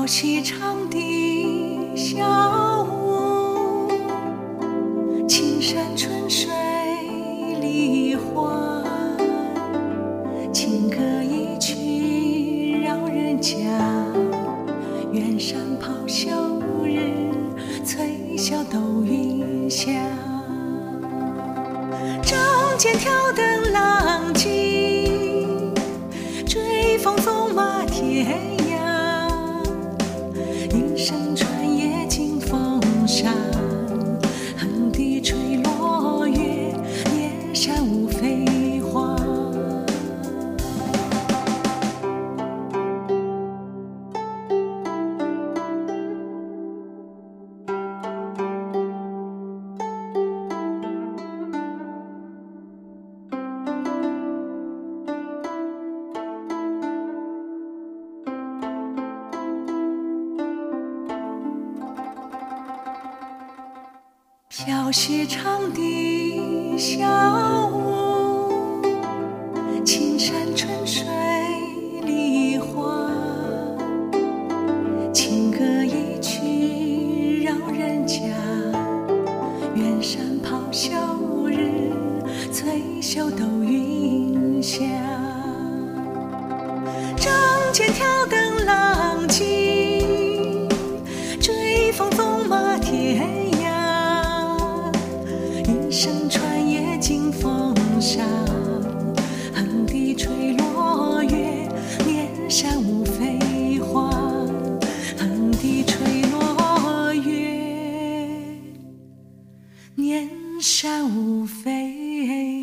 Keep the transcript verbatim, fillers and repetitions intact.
飘细长的小屋，青山春水梨花，情歌一曲绕人家，远山咆哮日，翠袖抖云霞。仗剑挑灯浪迹，追风纵马天涯。一声传夜惊风沙，横笛吹落月，年山无飞花。飘细长的小屋，青山春水梨花，情歌一曲绕人家，远山咆哮日，翠袖抖云霞。仗剑挑灯浪迹，追风纵马天涯。一声传夜惊风沙，横笛吹落月，年山无飞花。横笛吹落月，年山无飞